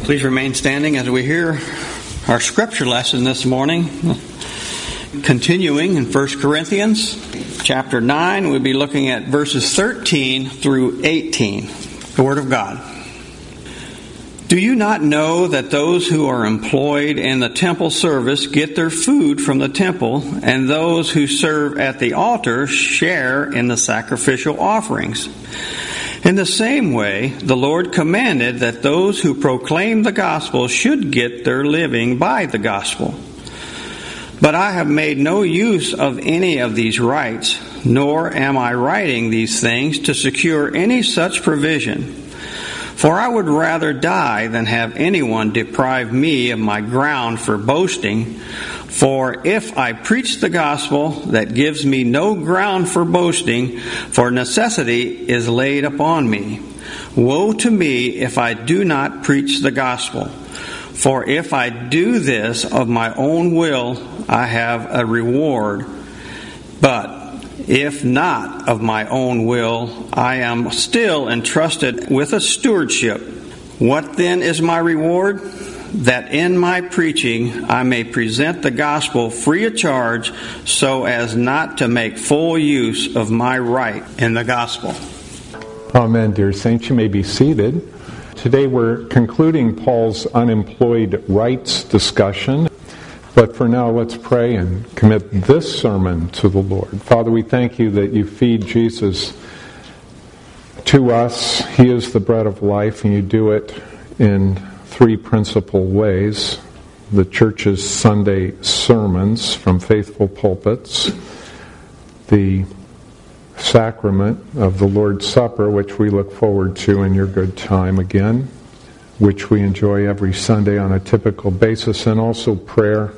Please remain standing as we hear our scripture lesson this morning. Continuing in 1 Corinthians chapter 9, we'll be looking at verses 13 through 18. The Word of God. Do you not know that those who are employed in the temple service get their food from the temple, and those who serve at the altar share in the sacrificial offerings? In the same way, the Lord commanded that those who proclaim the gospel should get their living by the gospel. But I have made no use of any of these rights, nor am I writing these things to secure any such provision. For I would rather die than have anyone deprive me of my ground for boasting. For if I preach the gospel, that gives me no ground for boasting, for necessity is laid upon me. Woe to me if I do not preach the gospel. For if I do this of my own will, I have a reward. But if not of my own will, I am still entrusted with a stewardship. What then is my reward? That in my preaching I may present the gospel free of charge, so as not to make full use of my right in the gospel. Amen, dear saints. You may be seated. Today we're concluding Paul's unemployed rights discussion. But for now, let's pray and commit this sermon to the Lord. Father, we thank you that you feed Jesus to us. He is the bread of life, and you do it in three principal ways. The church's Sunday sermons from faithful pulpits, the sacrament of the Lord's Supper, which we look forward to in your good time again, which we enjoy every Sunday on a typical basis, and also prayer.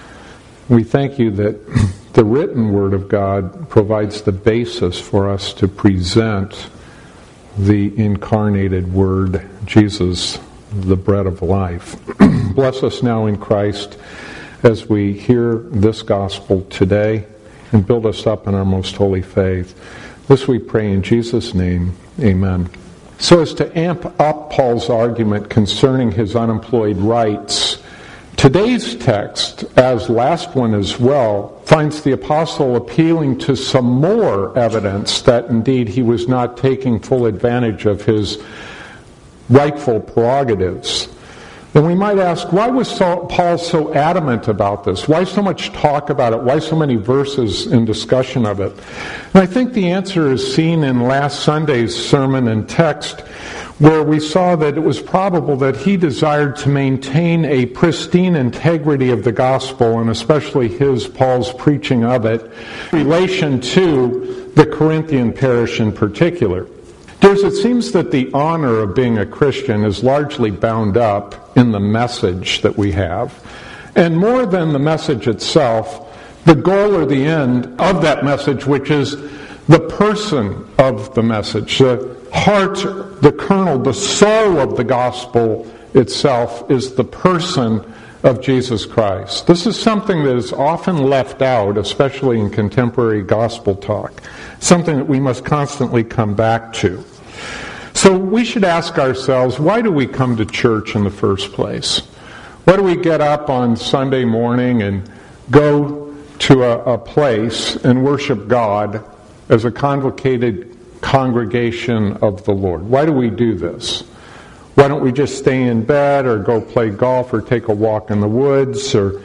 We thank you that the written Word of God provides the basis for us to present the incarnated Word, Jesus, the bread of life. Bless us now in Christ as we hear this gospel today, and build us up in our most holy faith. This we pray in Jesus' name. Amen. So as to amp up Paul's argument concerning his unemployed rights, today's text, as last one as well, finds the apostle appealing to some more evidence that indeed he was not taking full advantage of his rightful prerogatives. Then we might ask, why was Paul so adamant about this? Why so much talk about it? Why so many verses in discussion of it? And I think the answer is seen in last Sunday's sermon and text, where we saw that it was probable that he desired to maintain a pristine integrity of the gospel, and especially Paul's preaching of it, in relation to the Corinthian parish in particular. Dears, it seems that the honor of being a Christian is largely bound up in the message that we have. And more than the message itself, the goal or the end of that message, which is the person of the message, the heart, the kernel, the soul of the gospel itself is the person of Jesus Christ. This is something that is often left out, especially in contemporary gospel talk. Something that we must constantly come back to. So we should ask ourselves, why do we come to church in the first place? Why do we get up on Sunday morning and go to a place and worship God as a convocated congregation of the Lord? Why do we do this? Why don't we just stay in bed or go play golf or take a walk in the woods or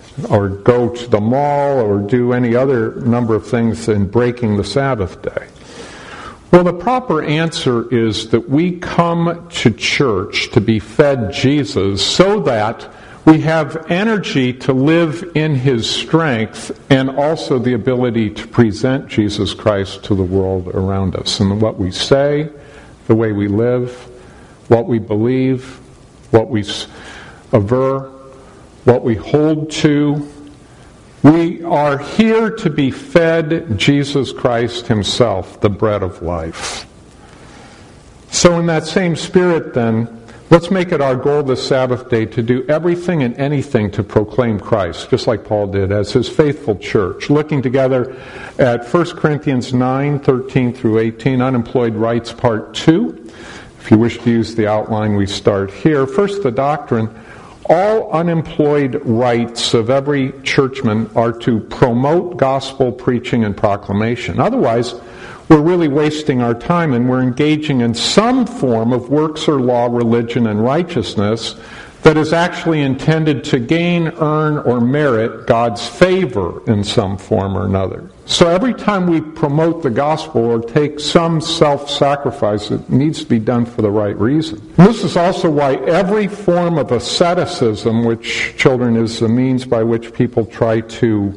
go to the mall or do any other number of things in breaking the Sabbath day? Well, the proper answer is that we come to church to be fed Jesus so that we have energy to live in His strength and also the ability to present Jesus Christ to the world around us. And what we say, the way we live, what we believe, what we aver, what we hold to. We are here to be fed Jesus Christ Himself, the bread of life. So in that same spirit then, let's make it our goal this Sabbath day to do everything and anything to proclaim Christ, just like Paul did, as His faithful church. Looking together at 1 Corinthians 9, 13 through 18, Unemployed Rights Part 2. If you wish to use the outline, we start here. First, the doctrine. All unemployed rights of every churchman are to promote gospel preaching and proclamation. Otherwise, we're really wasting our time and we're engaging in some form of works or law, religion, and righteousness that is actually intended to gain, earn, or merit God's favor in some form or another. So every time we promote the gospel or take some self-sacrifice, it needs to be done for the right reason. And this is also why every form of asceticism, which, children, is the means by which people try to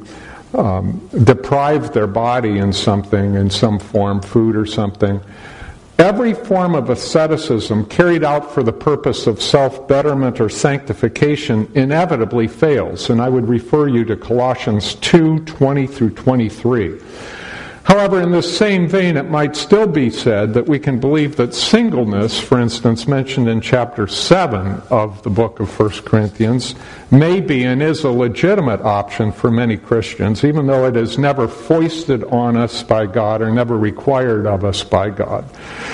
deprive their body in something, in some form, food or something, every form of asceticism carried out for the purpose of self-betterment or sanctification inevitably fails. And I would refer you to Colossians 2:20 through 23. However, in this same vein, it might still be said that we can believe that singleness, for instance, mentioned in chapter 7 of the book of 1 Corinthians, may be and is a legitimate option for many Christians, even though it is never foisted on us by God or never required of us by God.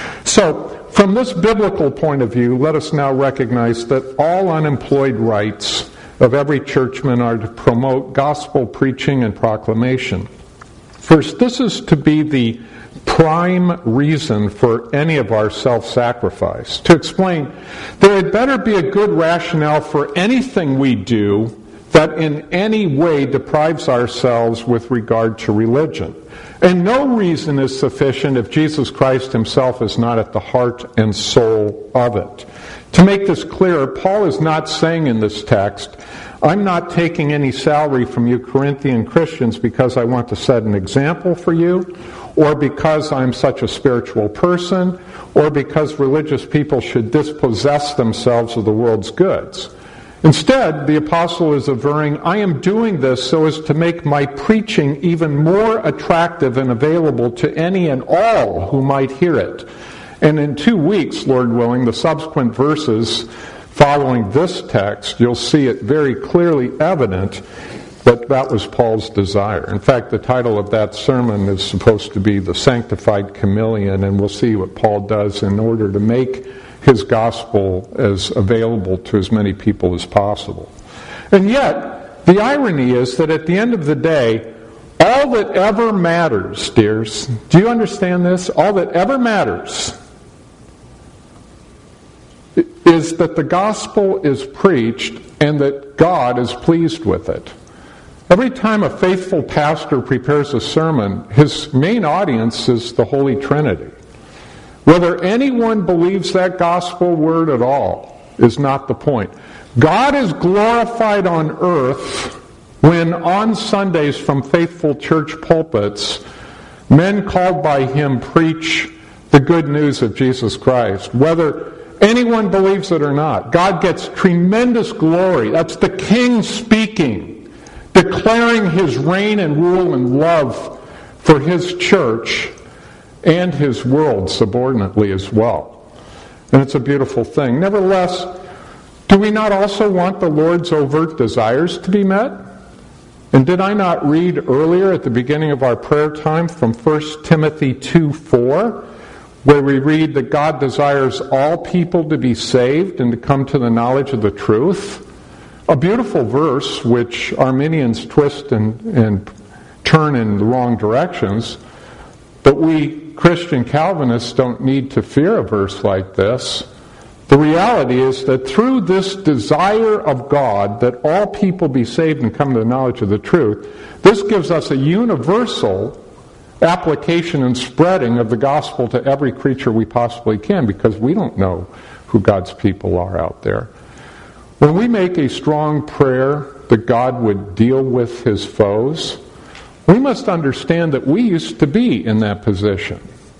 So, from this biblical point of view, let us now recognize that all unemployed rights of every churchman are to promote gospel preaching and proclamation. First, this is to be the prime reason for any of our self-sacrifice. To explain, there had better be a good rationale for anything we do that in any way deprives ourselves with regard to religion. And no reason is sufficient if Jesus Christ himself is not at the heart and soul of it. To make this clearer, Paul is not saying in this text, I'm not taking any salary from you Corinthian Christians because I want to set an example for you, or because I'm such a spiritual person, or because religious people should dispossess themselves of the world's goods. Instead, the apostle is averring, I am doing this so as to make my preaching even more attractive and available to any and all who might hear it. And in 2 weeks, Lord willing, the subsequent verses following this text, you'll see it very clearly evident that that was Paul's desire. In fact, the title of that sermon is supposed to be The Sanctified Chameleon, and we'll see what Paul does in order to make his gospel as available to as many people as possible. And yet, the irony is that at the end of the day, all that ever matters, dears, do you understand this? All that ever matters is that the gospel is preached and that God is pleased with it. Every time a faithful pastor prepares a sermon, his main audience is the Holy Trinity. Whether anyone believes that gospel word at all is not the point. God is glorified on earth when on Sundays from faithful church pulpits, men called by him preach the good news of Jesus Christ. Whether anyone believes it or not, God gets tremendous glory. That's the King speaking, declaring his reign and rule and love for his church and his world subordinately as well. And it's a beautiful thing. Nevertheless, do we not also want the Lord's overt desires to be met? And did I not read earlier at the beginning of our prayer time from 1 Timothy 2:4, where we read that God desires all people to be saved and to come to the knowledge of the truth? A beautiful verse which Arminians twist and turn in the wrong directions. But we Christian Calvinists don't need to fear a verse like this. The reality is that through this desire of God that all people be saved and come to the knowledge of the truth, this gives us a universal application and spreading of the gospel to every creature we possibly can, because we don't know who God's people are out there. When we make a strong prayer that God would deal with his foes, we must understand that we used to be in that position.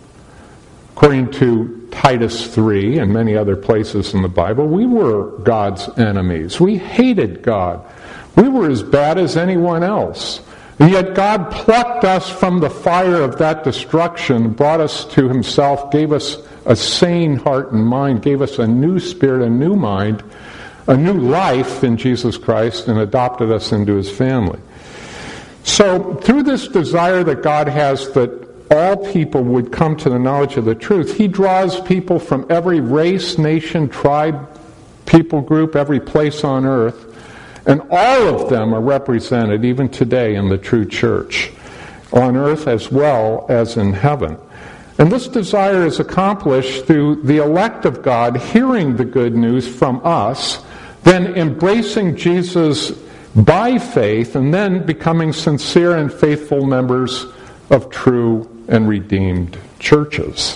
According to Titus 3 and many other places in the Bible, we were God's enemies. We hated God. We were as bad as anyone else. And yet God plucked us from the fire of that destruction, brought us to himself, gave us a sane heart and mind, gave us a new spirit, a new mind, a new life in Jesus Christ, and adopted us into his family. So through this desire that God has that all people would come to the knowledge of the truth, he draws people from every race, nation, tribe, people group, every place on earth, and all of them are represented even today in the true church, on earth as well as in heaven. And this desire is accomplished through the elect of God hearing the good news from us, then embracing Jesus by faith, and then becoming sincere and faithful members of true and redeemed churches.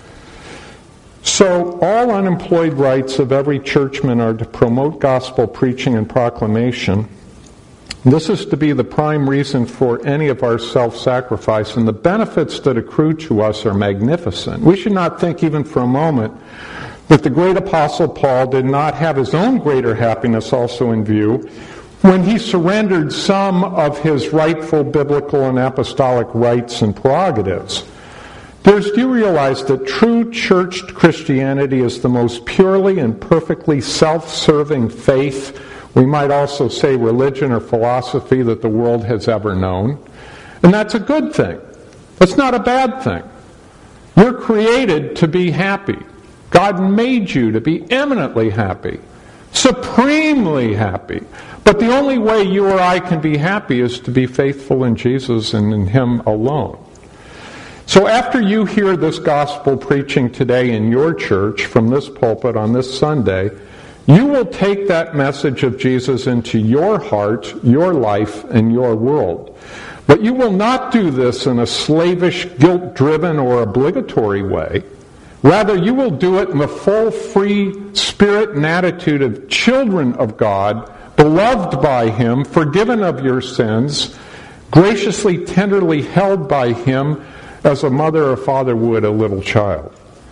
So all unemployed rights of every churchman are to promote gospel preaching and proclamation. This is to be the prime reason for any of our self-sacrifice, and the benefits that accrue to us are magnificent. We should not think even for a moment that the great apostle Paul did not have his own greater happiness also in view when he surrendered some of his rightful biblical and apostolic rights and prerogatives. Do you realize that true church Christianity is the most purely and perfectly self-serving faith, we might also say religion or philosophy, that the world has ever known? And that's a good thing. That's not a bad thing. You're created to be happy. God made you to be eminently happy, supremely happy. But the only way you or I can be happy is to be faithful in Jesus and in Him alone. So after you hear this gospel preaching today in your church from this pulpit on this Sunday, you will take that message of Jesus into your heart, your life, and your world. But you will not do this in a slavish, guilt-driven, or obligatory way. Rather, you will do it in the full, free spirit and attitude of children of God, beloved by Him, forgiven of your sins, graciously, tenderly held by Him, as a mother or father would a little child.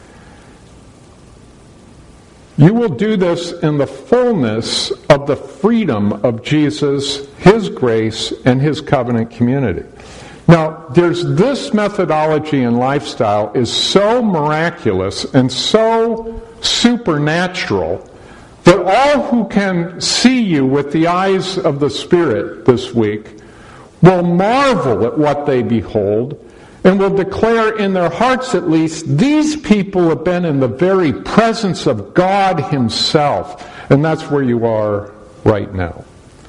You will do this in the fullness of the freedom of Jesus, His grace, and His covenant community. Now, this methodology and lifestyle is so miraculous and so supernatural that all who can see you with the eyes of the Spirit this week will marvel at what they behold, and will declare in their hearts at least, these people have been in the very presence of God Himself. And that's where you are right now.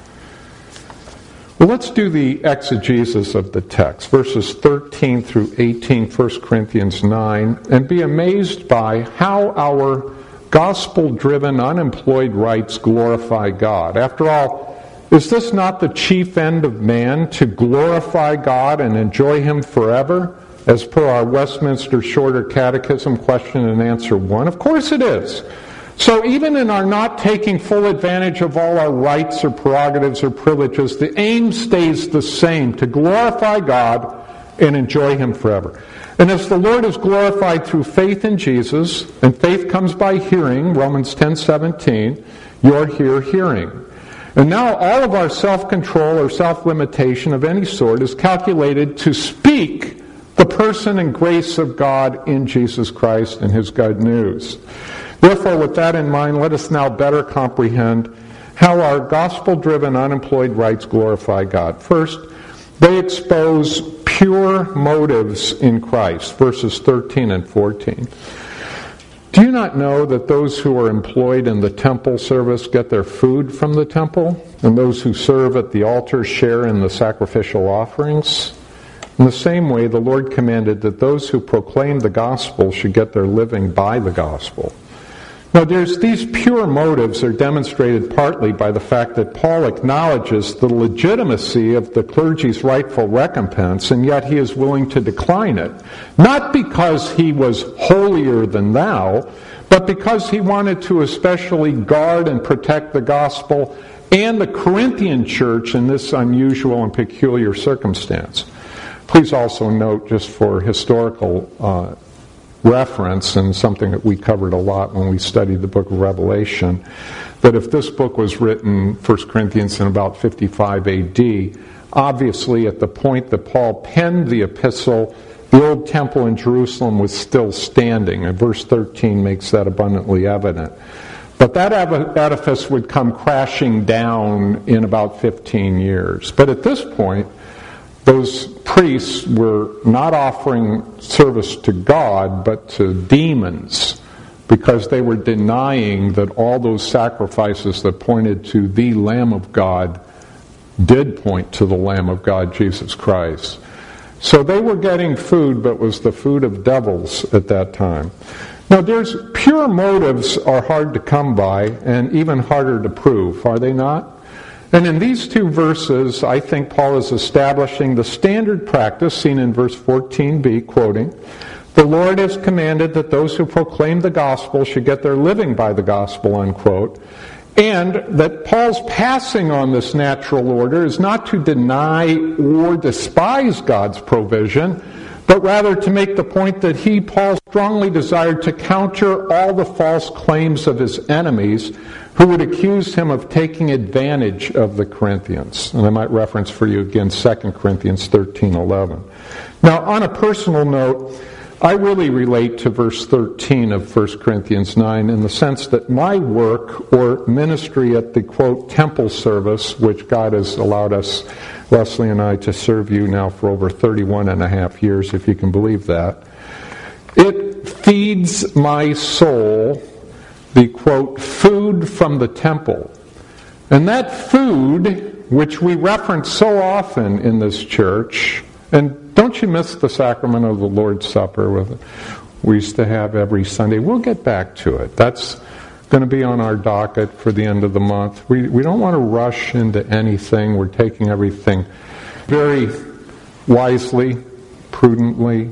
Well, let's do the exegesis of the text, verses 13 through 18, 1 Corinthians 9, and be amazed by how our gospel-driven, unemployed rights glorify God. After all, is this not the chief end of man, to glorify God and enjoy Him forever, as per our Westminster Shorter Catechism, question and answer 1? Of course it is. So even in our not taking full advantage of all our rights or prerogatives or privileges, the aim stays the same, to glorify God and enjoy Him forever. And as the Lord is glorified through faith in Jesus, and faith comes by hearing, Romans 10:17, you're here hearing. And now all of our self-control or self-limitation of any sort is calculated to speak the person and grace of God in Jesus Christ and His good news. Therefore, with that in mind, let us now better comprehend how our gospel-driven unemployed rights glorify God. First, they expose pure motives in Christ, verses 13 and 14. Do you not know that those who are employed in the temple service get their food from the temple, and those who serve at the altar share in the sacrificial offerings? In the same way, the Lord commanded that those who proclaim the gospel should get their living by the gospel. Now, these pure motives are demonstrated partly by the fact that Paul acknowledges the legitimacy of the clergy's rightful recompense, and yet he is willing to decline it. Not because he was holier than thou, but because he wanted to especially guard and protect the gospel and the Corinthian church in this unusual and peculiar circumstance. Please also note, just for historical reference, and something that we covered a lot when we studied the book of Revelation, that if this book was written, 1 Corinthians, in about 55 AD, obviously at the point that Paul penned the epistle, the old temple in Jerusalem was still standing, and verse 13 makes that abundantly evident. But that edifice would come crashing down in about 15 years. But at this point, those priests were not offering service to God, but to demons, because they were denying that all those sacrifices that pointed to the Lamb of God did point to the Lamb of God, Jesus Christ. So they were getting food, but was the food of devils at that time. Now, pure motives are hard to come by and even harder to prove, are they not? And in these two verses, I think Paul is establishing the standard practice seen in verse 14b, quoting, "The Lord has commanded that those who proclaim the gospel should get their living by the gospel," unquote. And that Paul's passing on this natural order is not to deny or despise God's provision, but rather to make the point that he, Paul, strongly desired to counter all the false claims of his enemies who would accuse him of taking advantage of the Corinthians. And I might reference for you again 2 Corinthians 13:11. Now, on a personal note, I really relate to verse 13 of 1 Corinthians 9 in the sense that my work or ministry at the, quote, temple service, which God has allowed us, Leslie and I, to serve you now for over 31 and a half years, if you can believe that, it feeds my soul the, quote, food from the temple. And that food, which we reference so often in this church, and don't you miss the sacrament of the Lord's Supper we used to have every Sunday? We'll get back to it. That's going to be on our docket for the end of the month. We don't want to rush into anything. We're taking everything very wisely, prudently,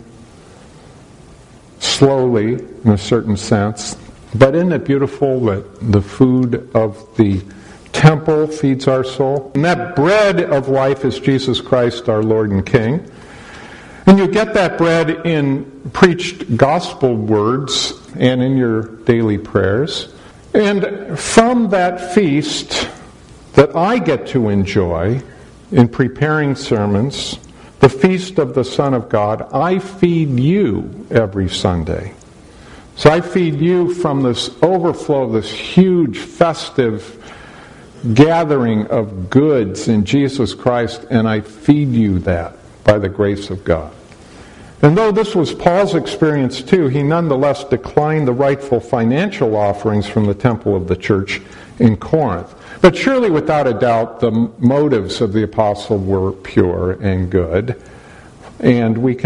slowly, in a certain sense. But isn't it beautiful that the food of the temple feeds our soul? And that bread of life is Jesus Christ, our Lord and King. And you get that bread in preached gospel words and in your daily prayers. And from that feast that I get to enjoy in preparing sermons, the feast of the Son of God, I feed you every Sunday. So I feed you from this overflow, this huge festive gathering of goods in Jesus Christ, and I feed you that by the grace of God. And though this was Paul's experience too, he nonetheless declined the rightful financial offerings from the temple of the church in Corinth. But surely, without a doubt, the motives of the apostle were pure and good, and we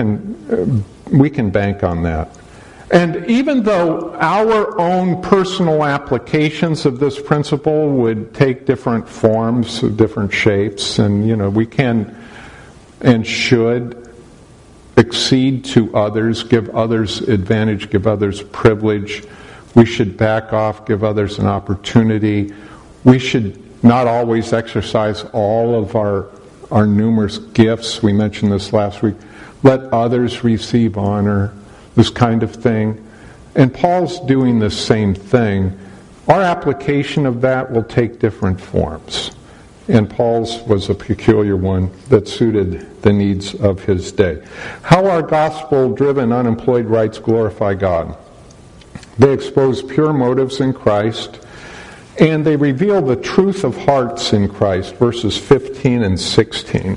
can bank on that. And even though our own personal applications of this principle would take different forms, different shapes, and we can and should accede to others, give others advantage, give others privilege. We should back off, give others an opportunity. We should not always exercise all of our numerous gifts. We mentioned this last week. Let others receive honor, this kind of thing. And Paul's doing the same thing. Our application of that will take different forms. And Paul's was a peculiar one that suited the needs of his day. How our gospel-driven unemployed rights glorify God. They expose pure motives in Christ, and they reveal the truth of hearts in Christ, verses 15 and 16.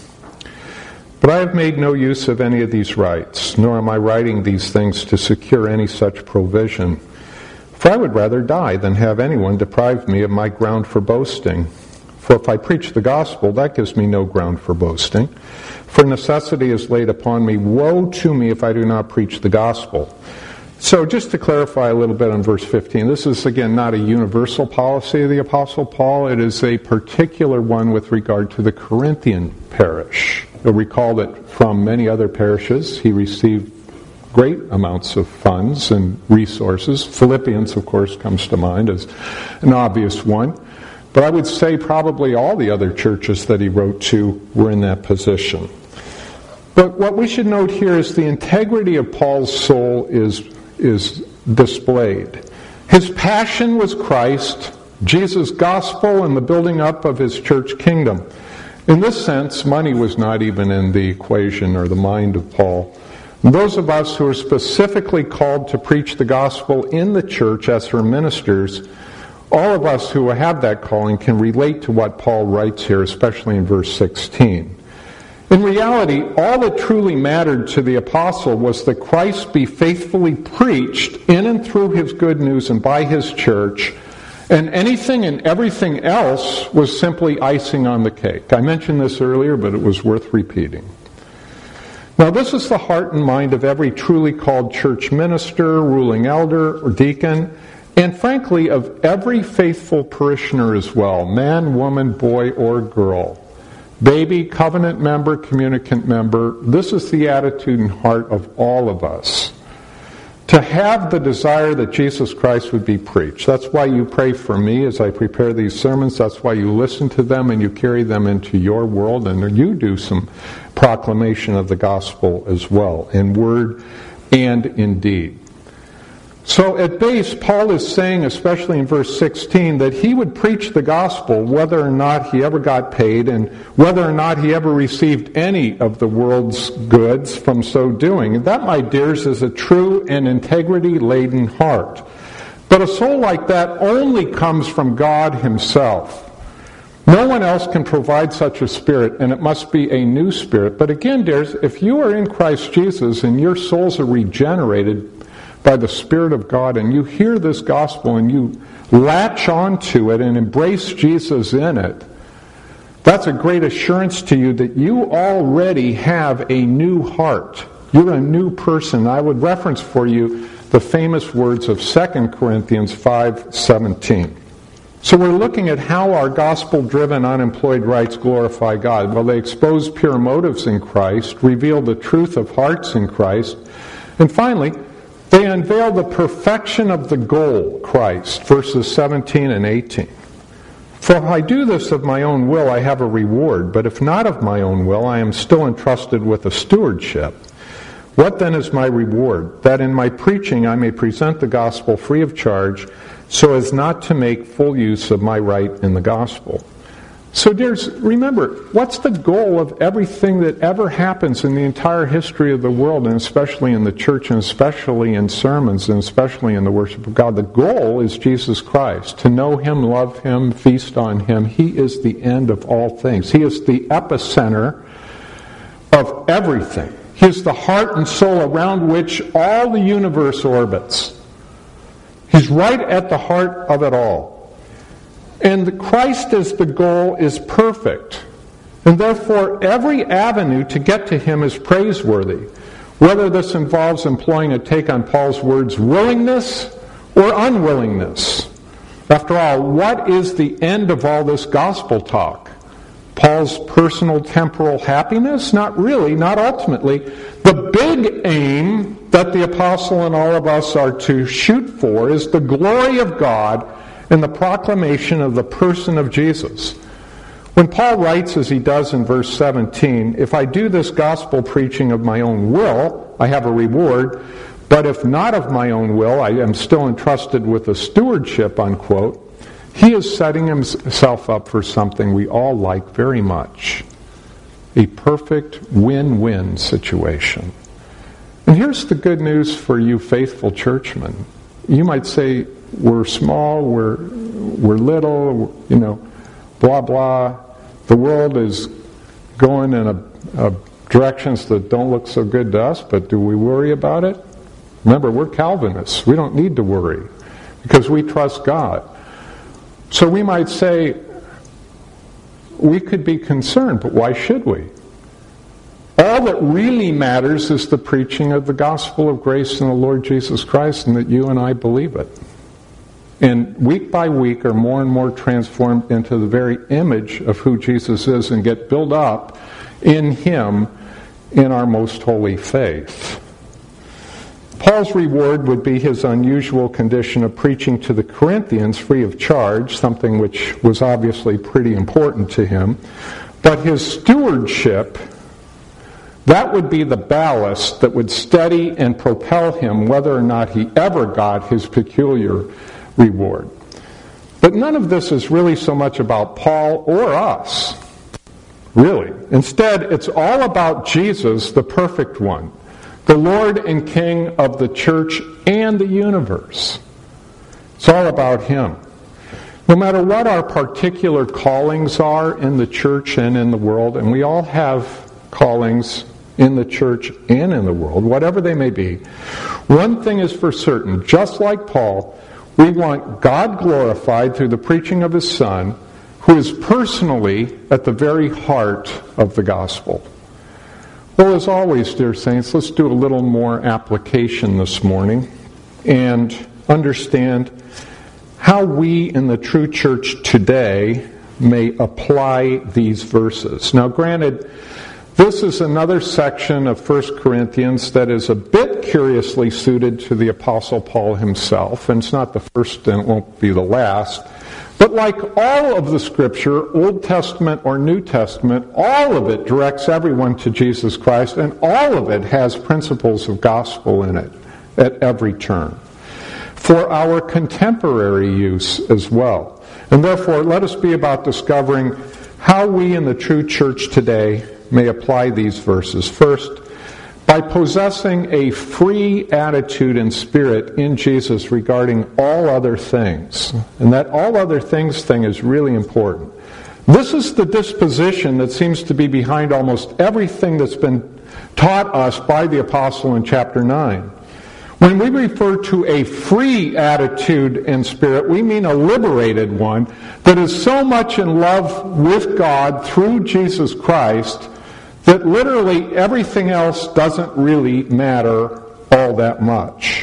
But I have made no use of any of these rights, nor am I writing these things to secure any such provision. For I would rather die than have anyone deprive me of my ground for boasting. For if I preach the gospel, that gives me no ground for boasting. For necessity is laid upon me. Woe to me if I do not preach the gospel. So just to clarify a little bit on verse 15, this is again not a universal policy of the Apostle Paul. It is a particular one with regard to the Corinthian parish. You'll recall that from many other parishes he received great amounts of funds and resources. Philippians, of course, comes to mind as an obvious one. But I would say probably all the other churches that he wrote to were in that position. But what we should note here is the integrity of Paul's soul is displayed. His passion was Christ, Jesus' gospel, and the building up of his church kingdom. In this sense, money was not even in the equation or the mind of Paul. Those of us who are specifically called to preach the gospel in the church as her ministers, all of us who have that calling can relate to what Paul writes here, especially in verse 16. In reality, all that truly mattered to the apostle was that Christ be faithfully preached in and through his good news and by his church, and anything and everything else was simply icing on the cake. I mentioned this earlier, but it was worth repeating. Now, this is the heart and mind of every truly called church minister, ruling elder, or deacon, and frankly, of every faithful parishioner as well, man, woman, boy, or girl. Baby, covenant member, communicant member, this is the attitude and heart of all of us. To have the desire that Jesus Christ would be preached. That's why you pray for me as I prepare these sermons. That's why you listen to them and you carry them into your world, and you do some proclamation of the gospel as well, in word and in deed. So at base, Paul is saying, especially in verse 16, that he would preach the gospel whether or not he ever got paid and whether or not he ever received any of the world's goods from so doing. And that, my dears, is a true and integrity-laden heart. But a soul like that only comes from God himself. No one else can provide such a spirit, and it must be a new spirit. But again, dears, if you are in Christ Jesus and your souls are regenerated by the Spirit of God, and you hear this gospel and you latch onto it and embrace Jesus in it, that's a great assurance to you that you already have a new heart. You're a new person. I would reference for you the famous words of 2 Corinthians 5:17. So we're looking at how our gospel-driven unemployed rights glorify God. Well, they expose pure motives in Christ, reveal the truth of hearts in Christ, and finally, they unveil the perfection of the goal, Christ, verses 17 and 18. For if I do this of my own will, I have a reward, but if not of my own will, I am still entrusted with a stewardship. What then is my reward? That in my preaching I may present the gospel free of charge, so as not to make full use of my right in the gospel. So, dears, remember, what's the goal of everything that ever happens in the entire history of the world, and especially in the church, and especially in sermons, and especially in the worship of God? The goal is Jesus Christ. To know him, love him, feast on him. He is the end of all things. He is the epicenter of everything. He is the heart and soul around which all the universe orbits. He's right at the heart of it all. And Christ as the goal is perfect. And therefore, every avenue to get to him is praiseworthy. Whether this involves employing a take on Paul's words, willingness or unwillingness. After all, what is the end of all this gospel talk? Paul's personal temporal happiness? Not really, not ultimately. The big aim that the apostle and all of us are to shoot for is the glory of God and the proclamation of the person of Jesus. When Paul writes, as he does in verse 17, if I do this gospel preaching of my own will, I have a reward, but if not of my own will, I am still entrusted with a stewardship, unquote, he is setting himself up for something we all like very much. A perfect win-win situation. And here's the good news for you faithful churchmen. You might say, we're small, we're little, blah, blah. The world is going in directions that don't look so good to us, but do we worry about it? Remember, we're Calvinists. We don't need to worry because we trust God. So we might say, we could be concerned, but why should we? All that really matters is the preaching of the gospel of grace in the Lord Jesus Christ, and that you and I believe it. And week by week are more and more transformed into the very image of who Jesus is and get built up in him in our most holy faith. Paul's reward would be his unusual condition of preaching to the Corinthians free of charge, something which was obviously pretty important to him. But his stewardship, that would be the ballast that would steady and propel him whether or not he ever got his peculiar reward. But none of this is really so much about Paul or us, really. Instead, it's all about Jesus, the perfect one, the Lord and King of the church and the universe. It's all about him. No matter what our particular callings are in the church and in the world, and we all have callings in the church and in the world, whatever they may be, one thing is for certain: just like Paul, we want God glorified through the preaching of His Son, who is personally at the very heart of the gospel. Well, as always, dear saints, let's do a little more application this morning and understand how we in the true church today may apply these verses. Now, granted, this is another section of 1 Corinthians that is a bit curiously suited to the Apostle Paul himself, and it's not the first and it won't be the last. But like all of the Scripture, Old Testament or New Testament, all of it directs everyone to Jesus Christ, and all of it has principles of gospel in it at every turn, for our contemporary use as well. And therefore, let us be about discovering how we in the true church today may apply these verses. First, by possessing a free attitude and spirit in Jesus regarding all other things. And that all other things thing is really important. This is the disposition that seems to be behind almost everything that's been taught us by the apostle in chapter 9. When we refer to a free attitude and spirit, we mean a liberated one that is so much in love with God through Jesus Christ that literally everything else doesn't really matter all that much,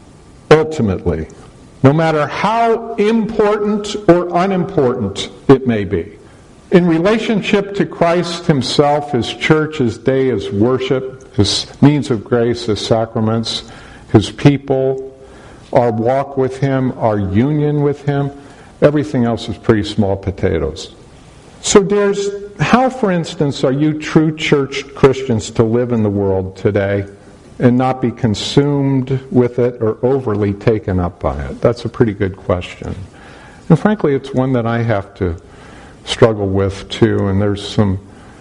ultimately, no matter how important or unimportant it may be. In relationship to Christ Himself, His church, His day, His worship, His means of grace, His sacraments, His people, our walk with Him, our union with Him, everything else is pretty small potatoes. So, dears, how, for instance, are you true church Christians to live in the world today and not be consumed with it or overly taken up by it? That's a pretty good question. And frankly, it's one that I have to struggle with too, and there's some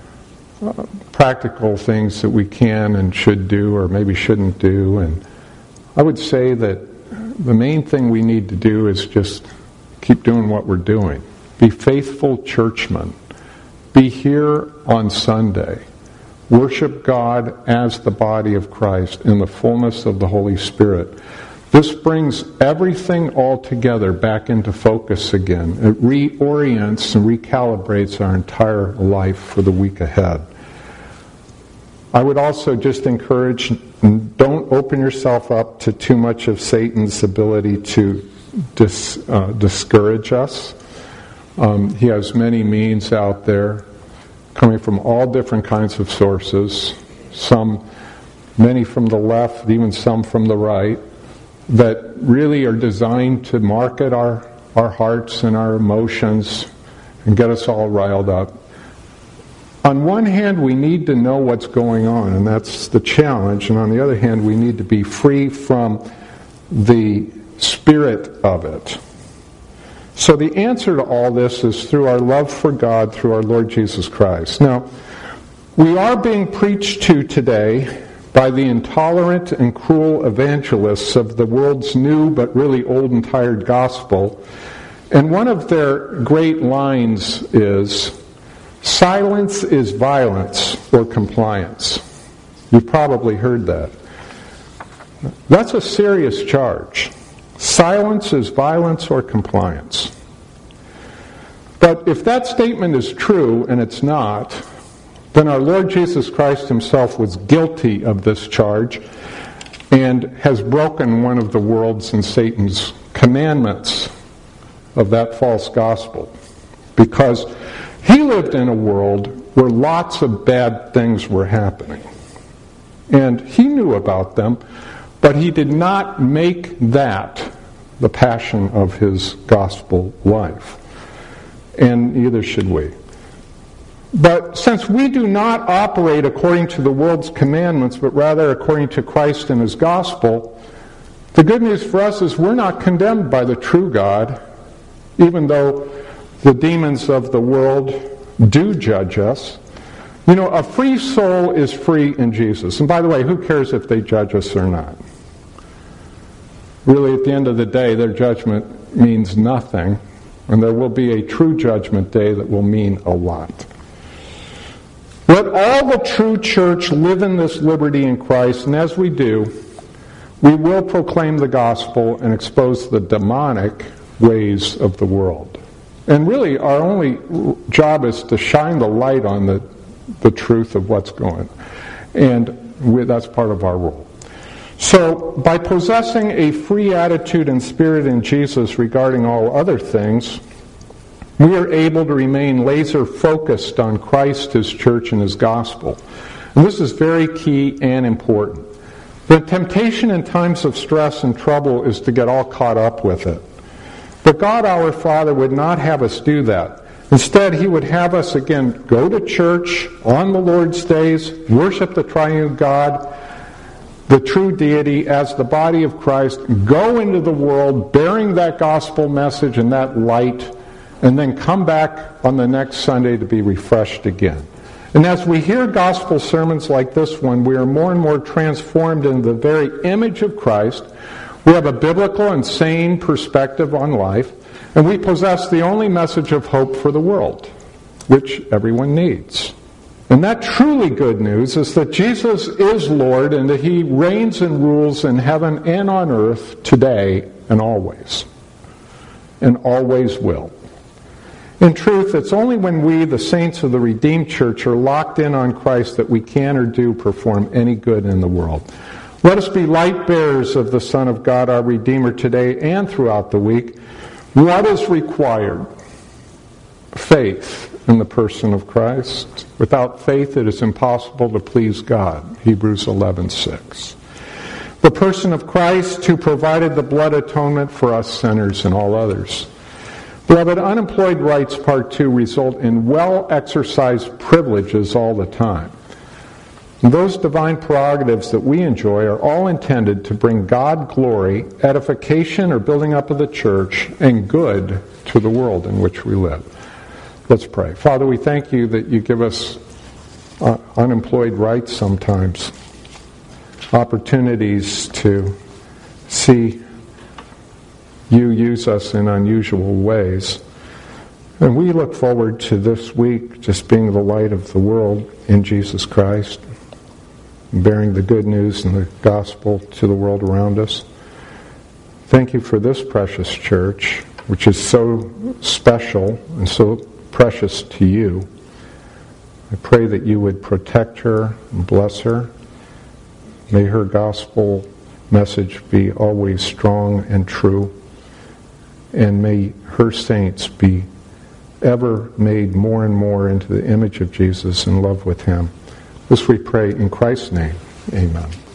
practical things that we can and should do or maybe shouldn't do. And I would say that the main thing we need to do is just keep doing what we're doing. Be faithful churchmen. Be here on Sunday. Worship God as the body of Christ in the fullness of the Holy Spirit. This brings everything all together back into focus again. It reorients and recalibrates our entire life for the week ahead. I would also just encourage, don't open yourself up to too much of Satan's ability to discourage us. He has many means out there, coming from all different kinds of sources, many from the left, even some from the right, that really are designed to market our hearts and our emotions and get us all riled up. On one hand, we need to know what's going on, and that's the challenge. And on the other hand, we need to be free from the spirit of it. So the answer to all this is through our love for God, through our Lord Jesus Christ. Now, we are being preached to today by the intolerant and cruel evangelists of the world's new but really old and tired gospel. And one of their great lines is, "Silence is violence or compliance." You've probably heard that. That's a serious charge. Silence is violence or compliance. But if that statement is true, and it's not, then our Lord Jesus Christ Himself was guilty of this charge and has broken one of the world's and Satan's commandments of that false gospel. Because He lived in a world where lots of bad things were happening. And He knew about them, but He did not make that the passion of His gospel life. And neither should we. But since we do not operate according to the world's commandments, but rather according to Christ and His gospel, the good news for us is we're not condemned by the true God, even though the demons of the world do judge us. You know, a free soul is free in Jesus. And by the way, who cares if they judge us or not? Really, at the end of the day, their judgment means nothing, and there will be a true judgment day that will mean a lot. Let all the true church live in this liberty in Christ, and as we do, we will proclaim the gospel and expose the demonic ways of the world. And really, our only job is to shine the light on the truth of what's going on. And that's part of our role. So, by possessing a free attitude and spirit in Jesus regarding all other things, we are able to remain laser focused on Christ, His church, and His gospel. And this is very key and important. The temptation in times of stress and trouble is to get all caught up with it. But God our Father would not have us do that. Instead, He would have us, again, go to church on the Lord's days, worship the triune God, the true deity as the body of Christ, go into the world bearing that gospel message and that light, and then come back on the next Sunday to be refreshed again. And as we hear gospel sermons like this one, we are more and more transformed into the very image of Christ. We have a biblical and sane perspective on life, and we possess the only message of hope for the world, which everyone needs. And that truly good news is that Jesus is Lord and that He reigns and rules in heaven and on earth today and always will. In truth, it's only when we, the saints of the redeemed church, are locked in on Christ that we can or do perform any good in the world. Let us be light bearers of the Son of God, our Redeemer, today and throughout the week. What is required? Faith in the person of Christ. Without faith, it is impossible to please God. Hebrews 11:6. The person of Christ who provided the blood atonement for us sinners and all others. Beloved, unemployed rights, part 2, result in well-exercised privileges all the time. And those divine prerogatives that we enjoy are all intended to bring God glory, edification or building up of the church, and good to the world in which we live. Let's pray. Father, we thank You that You give us unemployed rights sometimes, opportunities to see You use us in unusual ways. And we look forward to this week just being the light of the world in Jesus Christ, bearing the good news and the gospel to the world around us. Thank You for this precious church, which is so special and so precious to You. I pray that You would protect her and bless her. May her gospel message be always strong and true. And may her saints be ever made more and more into the image of Jesus and love with Him. This we pray in Christ's name. Amen.